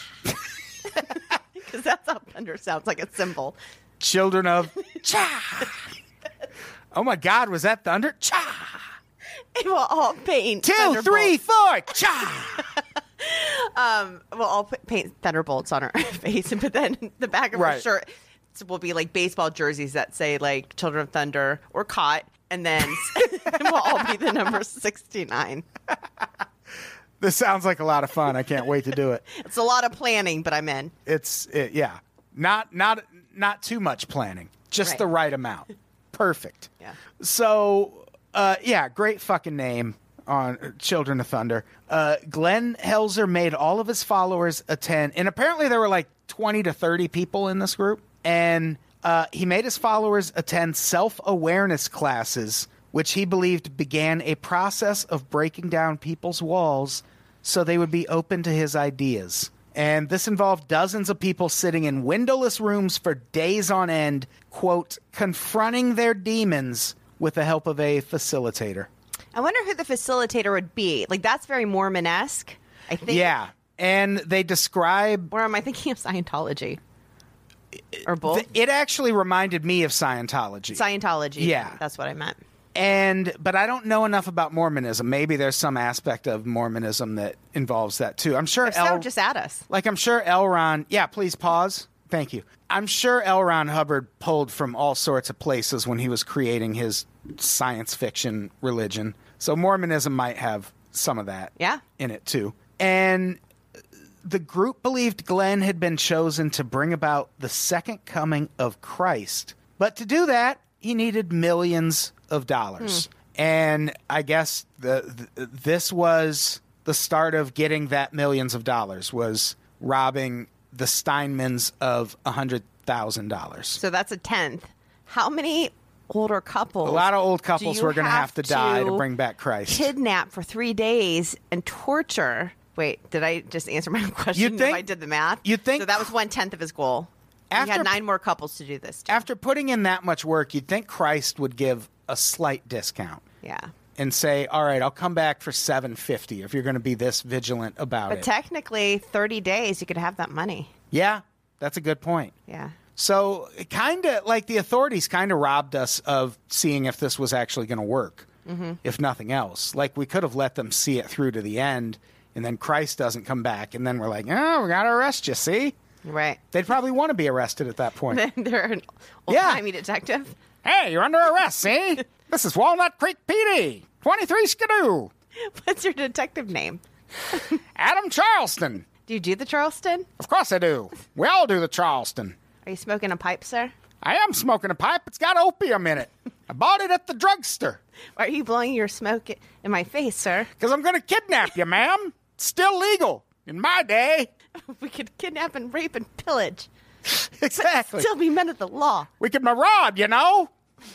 because that's how Thunder sounds, like a symbol. Children of Cha. Oh, my God, was that Thunder? Cha. And we'll all paint Two, Thunderbolts. three, four, Cha. Um, we'll all put, paint Thunderbolts on our face, but then the back of our Right. shirt will be like baseball jerseys that say like Children of Thunder or Caught, and then we'll all be the number sixty-nine. This sounds like a lot of fun. I can't wait to do it. It's a lot of planning, but I'm in. It's it, yeah, not not not too much planning, just Right. the right amount. Perfect. Yeah. So, uh, yeah, great fucking name on Children of Thunder. Uh, Glenn Helzer made all of his followers attend, and apparently there were like twenty to thirty people in this group, and uh, he made his followers attend self-awareness classes, which he believed began a process of breaking down people's walls so they would be open to his ideas. And this involved dozens of people sitting in windowless rooms for days on end, quote, confronting their demons with the help of a facilitator. I wonder who the facilitator would be. Like, that's very Mormon-esque, I think. Yeah. And they describe... Or am I thinking of Scientology? Or both? th- It actually reminded me of Scientology. Scientology. Yeah. That's what I meant. And but I don't know enough about Mormonism. Maybe there's some aspect of Mormonism that involves that too. I'm sure If so, El, just add us. like I'm sure L. Ron. Yeah, please pause. Thank you. I'm sure L. Ron Hubbard pulled from all sorts of places when he was creating his science fiction religion. So Mormonism might have some of that Yeah. in it too. And the group believed Glenn had been chosen to bring about the second coming of Christ. But to do that, he needed millions of dollars. Hmm. And I guess the, the this was the start of getting that millions of dollars, was robbing the Steinmans of one hundred thousand dollars. So that's a tenth. How many older couples? A lot of old do couples you were going to have to die to bring back Christ. Kidnap for three days and torture. Wait, did I just answer my own question? You'd think- if I did the math. you'd think- So that was one tenth of his goal. After- he had nine more couples to do this to. After putting in that much work, you'd think Christ would give a slight discount Yeah. and say, all right, I'll come back for seven hundred fifty dollars if you're going to be this vigilant about But it. technically, thirty days, you could have that money. Yeah, that's a good point. Yeah. So, kind of like the authorities kind of robbed us of seeing if this was actually going to work, Mm-hmm. if nothing else. Like, we could have let them see it through to the end, and then Christ doesn't come back, and then we're like, oh, we got to arrest you, see? Right. They'd probably want to be arrested at that point. Then they're an Yeah. old-timey detective. Hey, you're under arrest, see? This is Walnut Creek P D, twenty-three Skidoo, What's your detective name? Adam Charleston. Do you do the Charleston? Of course I do. We all do the Charleston. Are you smoking a pipe, sir? I am smoking a pipe. It's got opium in it. I bought it at the drugstore. Why are you blowing your smoke in my face, sir? Because I'm going to kidnap you, ma'am. It's still legal in my day. We could kidnap and rape and pillage. Exactly. Still be men of the law. We could maraud, you know.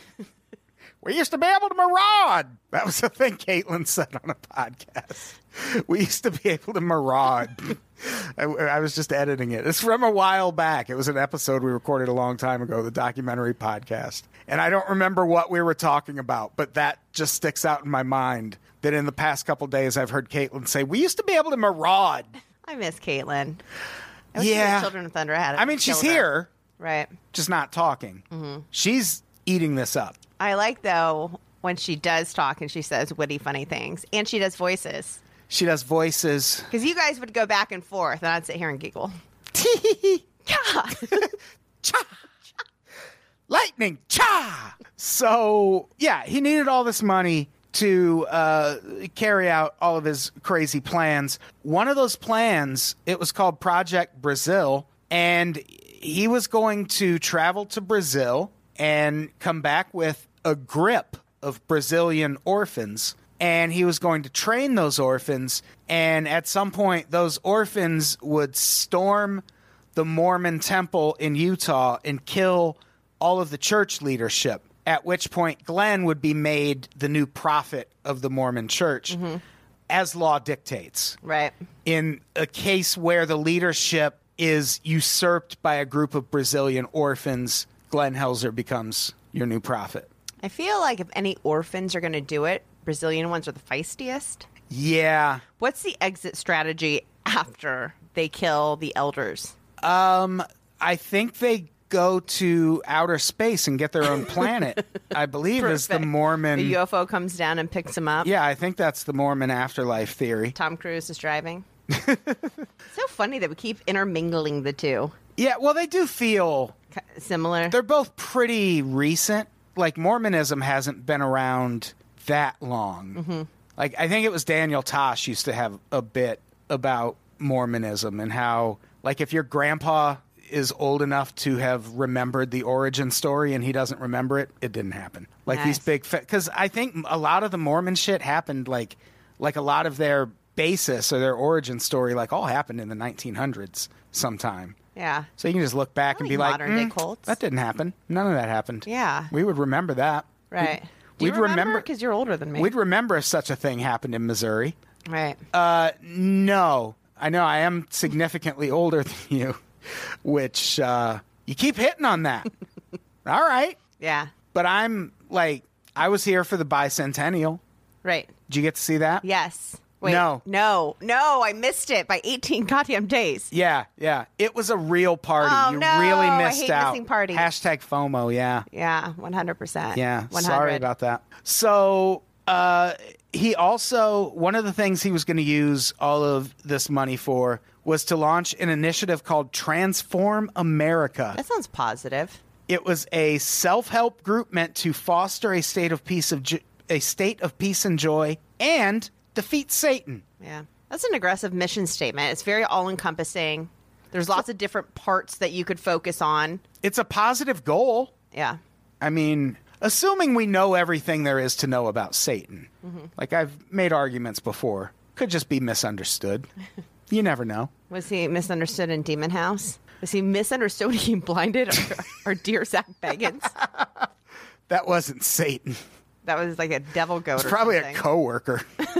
We used to be able to maraud. That was the thing Caitlin said on a podcast. We used to be able to maraud. I, I was just editing it. It's from a while back. It was an episode we recorded a long time ago, the documentary podcast. And I don't remember what we were talking about, but that just sticks out in my mind that in the past couple days I've heard Caitlin say, we used to be able to maraud. I miss Caitlin. I wish Yeah. the Children of Thunder had it. I mean, she's Killed her. here, Right. just not talking. Mm-hmm. She's eating this up. I like, though, when she does talk and she says witty, funny things. And she does voices. She does voices. Because you guys would go back and forth, and I'd sit here and giggle. Yeah. Cha! Lightning! Cha! So, yeah, he needed all this money to uh, carry out all of his crazy plans. One of those plans, it was called Project Brazil, and he was going to travel to Brazil and come back with a grip of Brazilian orphans, and he was going to train those orphans, and at some point those orphans would storm the Mormon temple in Utah and kill all of the church leadership, at which point Glenn would be made the new prophet of the Mormon church. as law dictates. Right. In a case where the leadership is usurped by a group of Brazilian orphans, Glenn Helzer becomes your new prophet. I feel like if any orphans are going to do it, Brazilian ones are the feistiest. Yeah. What's the exit strategy after they kill the elders? Um, I think they go to outer space and get their own planet, I believe is the Mormon... The U F O comes down and picks them up. Yeah, I think that's the Mormon afterlife theory. Tom Cruise is driving. So funny that we keep intermingling the two. Yeah, well, they do feel... Similar. They're both pretty recent. Like, Mormonism hasn't been around that long. Mm-hmm. Like, I think it was Daniel Tosh used to have a bit about Mormonism and how, like, if your grandpa is old enough to have remembered the origin story and he doesn't remember it, it didn't happen. Like, Nice. these big... Because I think a lot of the Mormon shit happened, like, like a lot of their basis or their origin story, like, all happened in the nineteen hundreds sometime. Yeah. So you can just look back and like be like, modern-day "Mm, cults." that didn't happen. None of that happened. Yeah. We would remember that. Right. We'd, Do you we'd remember? Because you're older than me. We'd remember if such a thing happened in Missouri. Right. Uh, no. I know I am significantly older than you, which uh, you keep hitting on that. All right. Yeah. But I'm like, I was here for the bicentennial. Right. Did you get to see that? Yes. Wait, No. No. No. I missed it by eighteen goddamn days. Yeah, yeah. It was a real party. Oh, you no. really I missed hate out. missing parties. Hashtag FOMO, yeah. Yeah. one hundred percent. Yeah, one hundred. sorry about that. So uh, he also, one of the things he was going to use all of this money for was to launch an initiative called Transform America. That sounds positive. It was a self-help group meant to foster a state of peace of jo- a state of peace and joy and defeat Satan. Yeah. That's an aggressive mission statement. It's very all-encompassing. There's lots of different parts that you could focus on. It's a positive goal. Yeah. I mean, assuming we know everything there is to know about Satan. Mm-hmm. Like I've made arguments before. Could just be misunderstood. You never know. Was he misunderstood in Demon House? Was he misunderstood when he blinded our, our dear Zach Bagans? That wasn't Satan. That was like a devil goat It's or probably something. a coworker.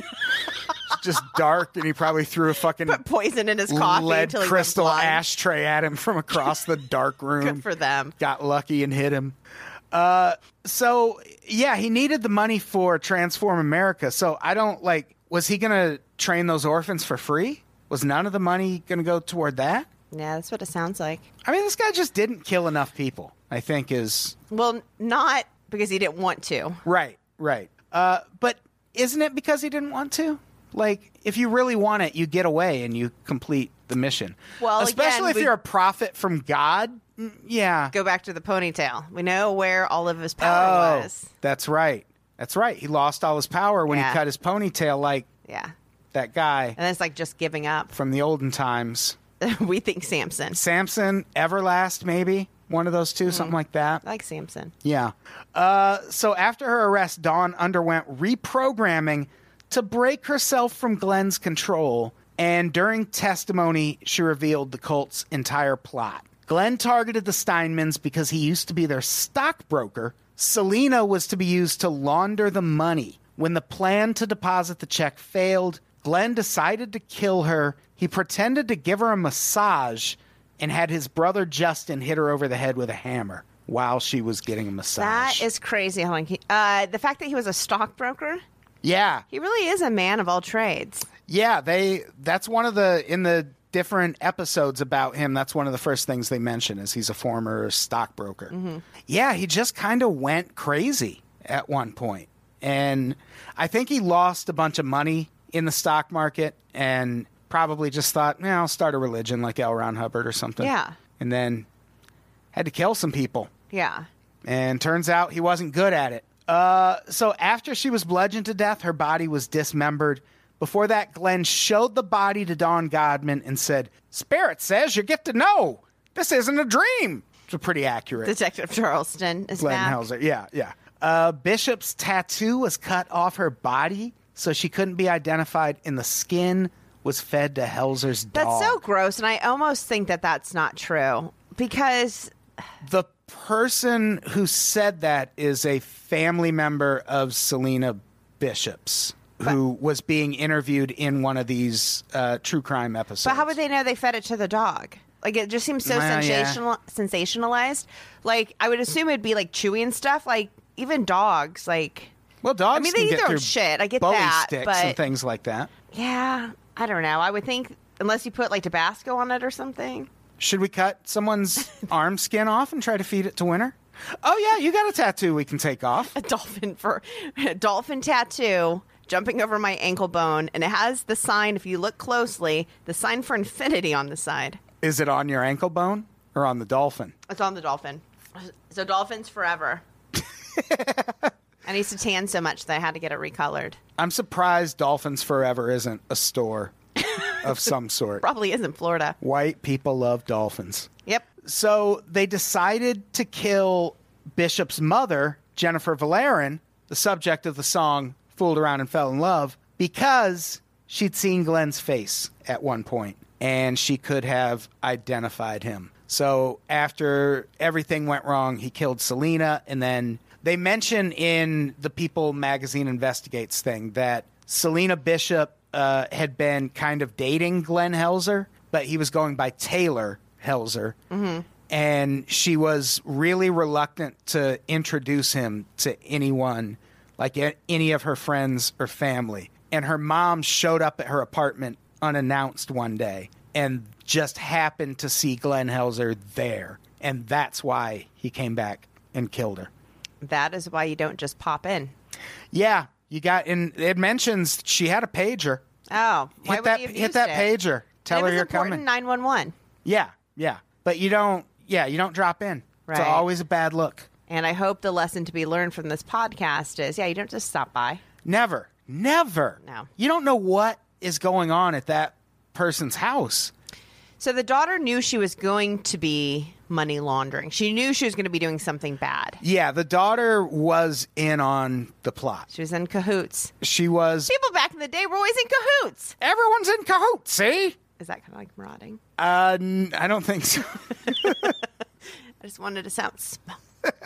Just dark, and he probably threw a fucking Put poison in his coffee lead until he crystal went blind. ashtray at him from across the dark room. Good for them. Got lucky and hit him. Uh, so yeah, he needed the money for Transform America. So I don't like. Was he going to train those orphans for free? Was none of the money going to go toward that? Yeah, that's what it sounds like. I mean, this guy just didn't kill enough people. I think is Well, not because he didn't want to. right, right. Uh, but isn't it because he didn't want to? Like, if you really want it, you get away and you complete the mission. Well, especially again, if we- you're a prophet from God. Mm, Yeah. Go back to the ponytail. We know where all of his power Oh, was. that's right. That's right. He lost all his power when Yeah. he cut his ponytail, like Yeah. that guy And it's like just giving up. from the olden times. We think Samson. Samson, Everlast, maybe one of those two, something like that. I like Samson. Yeah. Uh, so after her arrest, Dawn underwent reprogramming to break herself from Glenn's control. And during testimony, she revealed the cult's entire plot. Glenn targeted the Steinmans because he used to be their stockbroker. Selena was to be used to launder the money. When the plan to deposit the check failed, Glenn decided to kill her. He pretended to give her a massage and had his brother Justin hit her over the head with a hammer while she was getting a massage. That is crazy. Hold on. He- Uh, the fact that he was a stockbroker, yeah. he really is a man of all trades. Yeah, they that's one of the in the different episodes about him, that's one of the first things they mention is he's a former stockbroker. Mm-hmm. Yeah, he just kind of went crazy at one point. And I think he lost a bunch of money in the stock market and probably just thought, "Yeah, I'll start a religion like L. Ron Hubbard or something." Yeah. And then had to kill some people. Yeah. And turns out he wasn't good at it. Uh, so after she was bludgeoned to death, her body was dismembered. Before that, Glenn showed the body to Dawn Godman and said, "Spirit says you get to know. This isn't a dream." Which is pretty accurate. Detective Charleston is Glenn back. Helzer. Yeah, yeah. Uh, Bishop's tattoo was cut off her body, so she couldn't be identified, and the skin was fed to Helzer's dog. That's so gross, and I almost think that that's not true because The person who said that is a family member of Selena Bishop's. who was being interviewed in one of these uh, true crime episodes. But how would they know they fed it to the dog? Like, it just seems so Well, sensational, sensationalized. Like, I would assume it'd be like chewy and stuff. Like, even dogs, like, Well, dogs I mean, can they eat get their own through shit. I get bully that, sticks but- and things like that. yeah, I don't know. I would think unless you put like Tabasco on it or something. Should we cut someone's arm skin off and try to feed it to Winter? Oh, yeah, you got a tattoo we can take off. A dolphin for a dolphin tattoo jumping over my ankle bone, and it has the sign, if you look closely, the sign for infinity on the side. Is it on your ankle bone or on the dolphin? It's on the dolphin. So dolphins forever. I used to tan so much that I had to get it recolored. I'm surprised Dolphins Forever isn't a store of some sort. Probably is in Florida. White people love dolphins. Yep. So they decided to kill Bishop's mother, Jennifer Valerian, the subject of the song Fooled Around and Fell in Love, because she'd seen Glenn's face at one point and she could have identified him. So after everything went wrong, he killed Selena, and then they mention in the People Magazine Investigates thing that Selena Bishop uh, had been kind of dating Glenn Helzer, but he was going by Taylor Helzer. Mm-hmm. And she was really reluctant to introduce him to anyone, like a- any of her friends or family. And her mom showed up at her apartment unannounced one day and just happened to see Glenn Helzer there. And that's why he came back and killed her. That is why you don't just pop in. Yeah, you got, and it mentions she had a pager. Oh, why Hit would that, you have hit used that it? pager. Tell And her it was you're important, coming. nine one one. Yeah, yeah. But you don't, yeah, you don't drop in. Right. It's always a bad look. And I hope the lesson to be learned from this podcast is, yeah, you don't just stop by. Never, never. No. You don't know what is going on at that person's house. So the daughter knew she was going to be money laundering. She knew she was going to be doing something bad. Yeah, the daughter was in on the plot. She was in cahoots. She was. People back in the day were always in cahoots. Everyone's in cahoots, see? Is that kind of like marauding? Uh, n- I don't think so. I just wanted to sound small.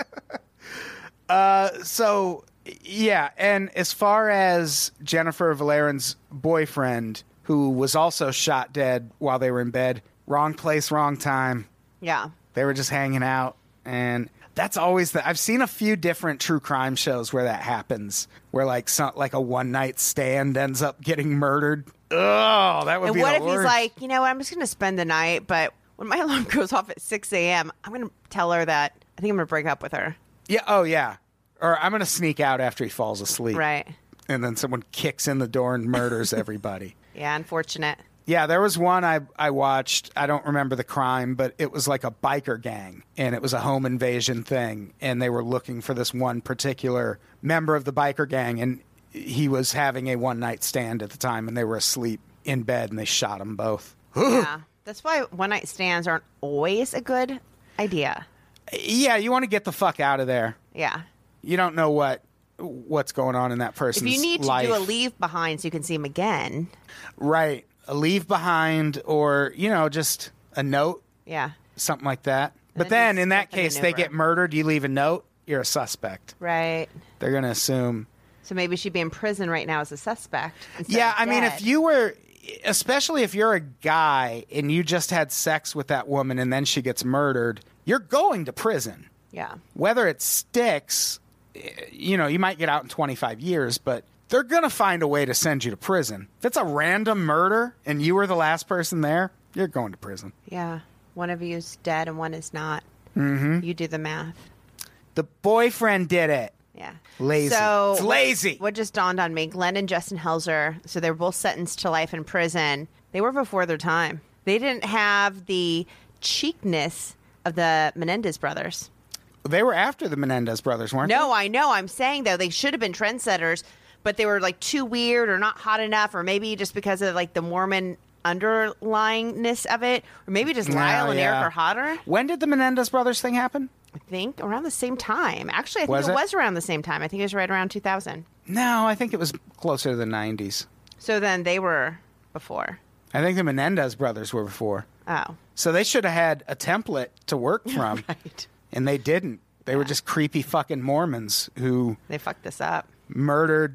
So, yeah, and as far as Jennifer Valerian's boyfriend, who was also shot dead while they were in bed, wrong place, wrong time. Yeah. They were just hanging out, and that's always the. I've seen a few different true crime shows where that happens, where like some like a one night stand ends up getting murdered. Oh, that would And be what the if he's worst. like, you know what, I'm just going to spend the night, but when my alarm goes off at six a.m., I'm going to tell her that I think I'm going to break up with her. Yeah. Oh, yeah. Or I'm gonna sneak out after he falls asleep, Right. and then someone kicks in the door and murders everybody. Yeah, unfortunate. Yeah, there was one I, I watched. I don't remember the crime, but it was like a biker gang, and it was a home invasion thing, and they were looking for this one particular member of the biker gang, and he was having a one-night stand at the time, and they were asleep in bed, and they shot them both. Yeah. That's why one-night stands aren't always a good idea. Yeah, you want to get the fuck out of there. Yeah. You don't know what what's going on in that If person's you need to life. do a leave behind so you can see him again. Right. A leave behind, or, you know, just a note, Yeah. something like that. But then then, just in that flip the case, they maneuver. get murdered. You leave a note, you're a suspect. Right. They're going to assume. So maybe she'd be in prison right now as a suspect. instead Yeah, of I mean, dead. if you were, especially if you're a guy and you just had sex with that woman and then she gets murdered, you're going to prison. Yeah. Whether it sticks, eh, you know, you might get out in twenty-five years, but they're going to find a way to send you to prison. If it's a random murder and you were the last person there, you're going to prison. Yeah. One of you is dead and one is not. Mm-hmm. You do the math. The boyfriend did it. Yeah. Lazy. So It's lazy. What just dawned on me, Glenn and Justin Helzer, so they were both sentenced to life in prison. They were before their time. They didn't have the cheekness of the Menendez brothers. They were after the Menendez brothers, weren't No, I know. I'm saying, though, they should have been trendsetters, but they were, like, too weird or not hot enough, or maybe just because of, like, the Mormon underlyingness of it, or maybe just No, Lyle and yeah. Eric are hotter. they? When did the Menendez brothers thing happen? I think around the same time. Actually, I think Was it, it? was around the same time. I think it was right around two thousand. No, I think it was closer to the nineties. So then they were before. I think the Menendez brothers were before. Oh. So they should have had a template to work from, Right. and they didn't. They were just creepy fucking Mormons who They fucked this up. murdered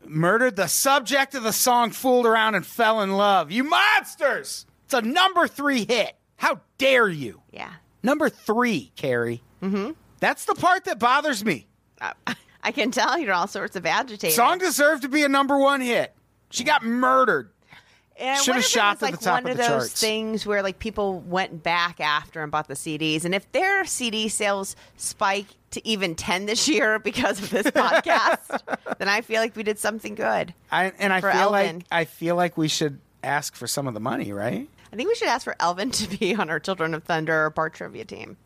murdered the subject of the song, fooled around and fell in love. You monsters! It's a number three hit. How dare you? Yeah. Number three, Carrie. Mm-hmm. That's the part that bothers me. Uh, I can tell you're all sorts of agitated. Song deserved to be a number one hit. She got murdered. And I Should wonder have if shot it was to like the top one of of the those charts. things where like people went back after and bought the C Ds, and if their C D sales spike to even ten this year because of this podcast, then I feel like we did something good. I, and I For feel Elvin. like I feel like we should ask for some of the money, right? I think we should ask for Elvin to be on our Children of Thunder bar trivia team.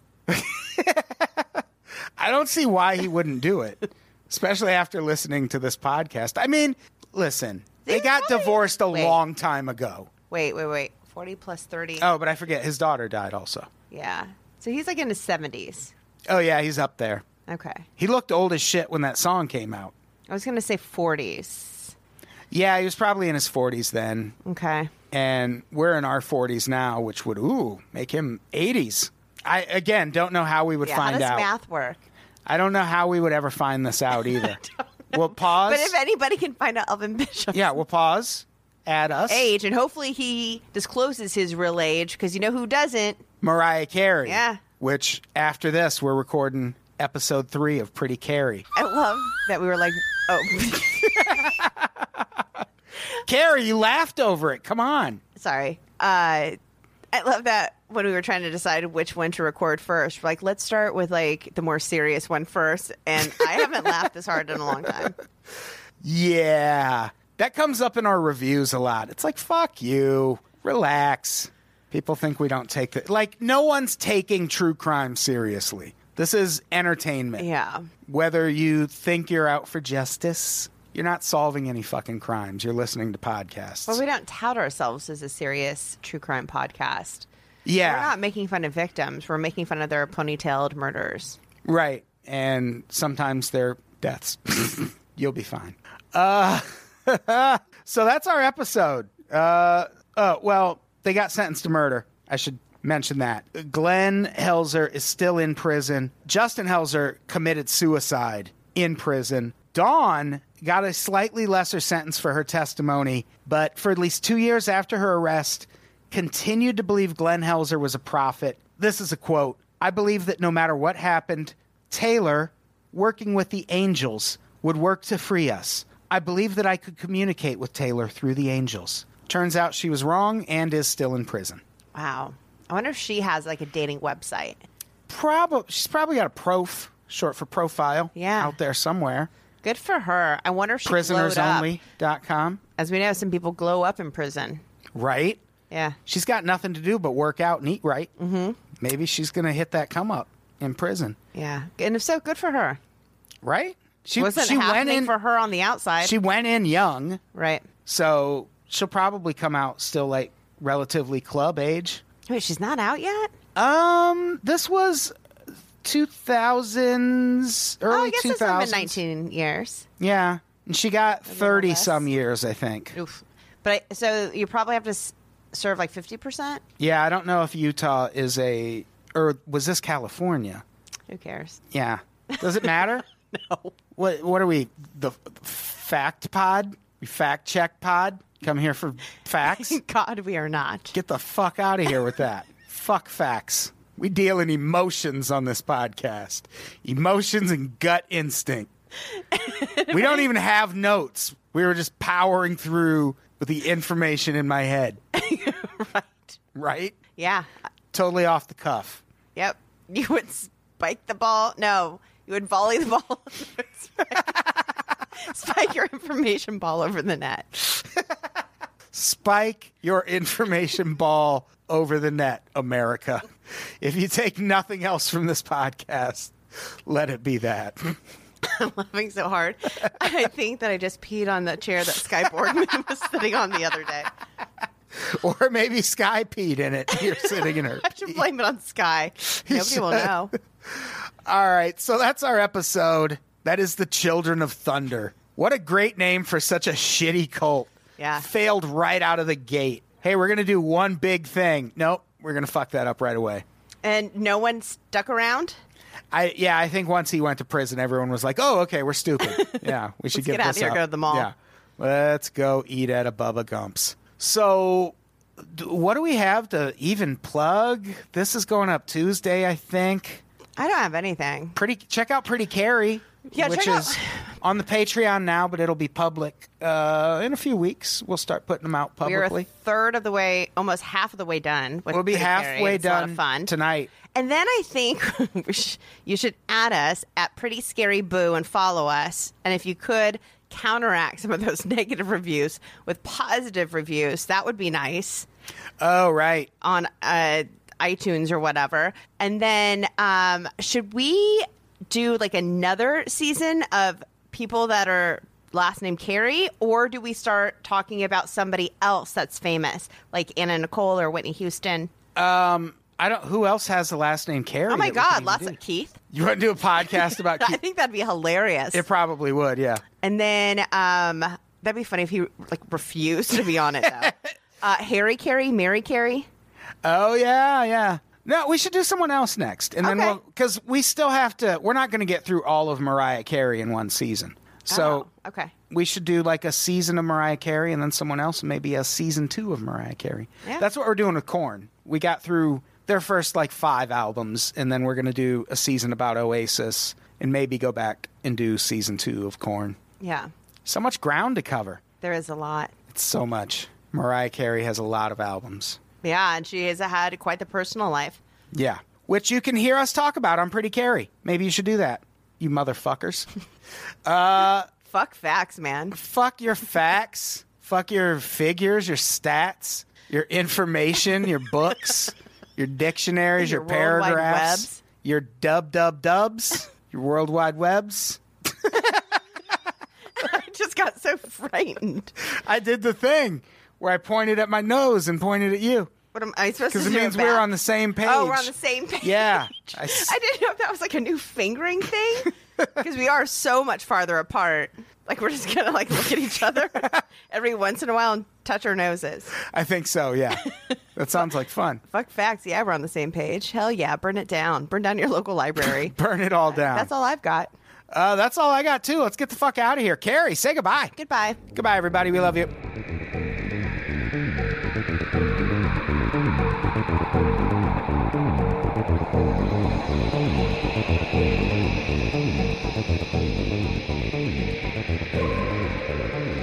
I don't see why he wouldn't do it, especially after listening to this podcast. I mean, listen, they, They got probably- divorced a Wait. long time ago. Wait, wait, wait. forty plus thirty. Oh, but I forget his daughter died also. Yeah. So he's like in his seventies. Oh yeah, he's up there. Okay. He looked old as shit when that song came out. I was going to say forties. Yeah, he was probably in his forties then. Okay. And we're in our forties now, which would, ooh, make him eighties. I, again, don't know how we would Yeah, find how does out. math work? I don't know how we would ever find this out either. We'll pause. But if anybody can find out Elvin Bishop's yeah, we'll pause. Add us. age, and hopefully he discloses his real age, because you know who doesn't? Mariah Carey. Yeah. Which, after this, we're recording episode three of Pretty Carrie. I love that we were like, oh, Carrie, you laughed over it. Come on. sorry. Uh, I love that when we were trying to decide which one to record first, we're like, let's start with like the more serious one first. And I haven't laughed this hard in a long time. Yeah. That comes up in our reviews a lot. It's like, fuck you. Relax. People think we don't take the... Like, no one's taking true crime seriously. This is entertainment. Yeah. Whether you think you're out for justice, you're not solving any fucking crimes. You're listening to podcasts. But we don't tout ourselves as a serious true crime podcast. yeah. We're not making fun of victims. We're making fun of their ponytailed murders. Right. And sometimes they're deaths. You'll be fine. Uh, so that's our episode. Uh, oh, well, they got sentenced to murder. I should mention that. Glenn Helzer is still in prison. Justin Helzer committed suicide in prison. Dawn got a slightly lesser sentence for her testimony, but for at least two years after her arrest, continued to believe Glenn Helzer was a prophet. This is a quote. I believe that no matter what happened, Taylor, working with the angels, would work to free us. I believe that I could communicate with Taylor through the angels. Turns out she was wrong and is still in prison. Wow. I wonder if she has like a dating website. Probably, she's probably got a prof, short for profile, Yeah. out there somewhere. Good for her. I wonder if she prisoners glowed up. only dot com. As we know, some people glow up in prison. Right? Yeah. She's got nothing to do but work out and eat right. Mm-hmm. Maybe she's going to hit that come up in prison. Yeah. And if so, good for her. Right? She, Wasn't she happening went in for her on the outside. She went in young, right. so she'll probably come out still like relatively club age. Wait, she's not out yet? Um, this was two thousands, Oh, I early guess two it's only been thousands. nineteen years. Yeah, and she got thirty less. some years, I think. Oof. But I, so you probably have to s- serve like fifty percent? Yeah, I don't know if Utah is a, or was this California? Who cares? Yeah, does it matter? No. What what are we? The fact pod? We fact check pod? Come here for facts? God, we are not. Get the fuck out of here with that. Fuck facts. We deal in emotions on this podcast. Emotions and gut instinct. We don't even have notes. We were just powering through with the information in my head. Right. Right? Yeah. Totally off the cuff. Yep. You would spike the ball. No, you would volley the ball. Spike your information ball over the net. Spike your information ball over the net, America. If you take nothing else from this podcast, let it be that. I'm laughing so hard. I think that I just peed on the chair that Sky Boardman was sitting on the other day. Or maybe Sky peed in it. You're sitting in her I should pee. blame it on Sky. Nobody will know. All right, so that's our episode. That is the Children of Thunder. What a great name for such a shitty cult. Yeah. Failed right out of the gate. Hey, we're going to do one big thing. Nope, we're going to fuck that up right away. And no one stuck around? I Yeah, I think once he went to prison, everyone was like, oh, okay, we're stupid. Yeah, we should Let's give get out this of here, up. go to the mall. Yeah. Let's go eat at a Bubba Gump's. So, d- what do we have to even plug? This is going up Tuesday, I think. I don't have anything. Pretty. Check out Pretty Carrie, Yeah, which check is out- on the Patreon now, but it'll be public uh, in a few weeks. We'll start putting them out We're publicly. a third of the way, almost half of the way done. With We'll be Pretty Carrie. halfway It's a lot done of fun. tonight. And then I think we sh- you should add us at Pretty Scary Boo and follow us. And if you could counteract some of those negative reviews with positive reviews, that would be nice Oh, right. on uh, iTunes or whatever. And then um, should we do like another season of people that are last name Carey, or do we start talking about somebody else that's famous, like Anna Nicole or Whitney Houston? Um, I don't. Who else has the last name Carey? Oh my that we God, can lots even of do? Keith. You want to do a podcast about I Keith? think that'd be hilarious. It probably would. Yeah. And then um, that'd be funny if he like refused to be on it though. uh, Harry Carey, Mary Carey. Oh yeah, yeah. No, we should do someone else next, and then Okay. we'll because we still have to. We're not going to get through all of Mariah Carey in one season, so Oh, okay. we should do like a season of Mariah Carey, and then someone else, and maybe a season two of Mariah Carey. Yeah. That's what we're doing with Korn. We got through their first like five albums, and then we're going to do a season about Oasis, and maybe go back and do season two of Korn. Yeah, So much ground to cover. there is a lot. It's so much. Mariah Carey has a lot of albums. Yeah, and she has had quite the personal life. Yeah. Which you can hear us talk about on Pretty Carey. Maybe you should do that, you motherfuckers. Fuck facts, man. Fuck your facts. Fuck your figures, your stats, your information, your books, your dictionaries, your, Your World Wide paragraphs, Webs. your dub dub dubs, your World Wide Webs. I just got so frightened. I did the thing where I pointed at my nose and pointed at you. What am I supposed to Because do? it means back? we're on the same page. Oh, we're on the same page. Yeah. I s- I didn't know if that was like a new fingering thing because we are so much farther apart. Like we're just gonna like look at each other every once in a while and touch our noses. I think so, yeah. That sounds like fun. Fuck facts. Yeah, we're on the same page. Hell yeah, burn it down. Burn down your local library. Burn it all down. That's all I've got. Uh, that's all I got, too. Let's get the fuck out of here. Carrie, say goodbye. Goodbye. Goodbye, everybody. We love you. Thank you.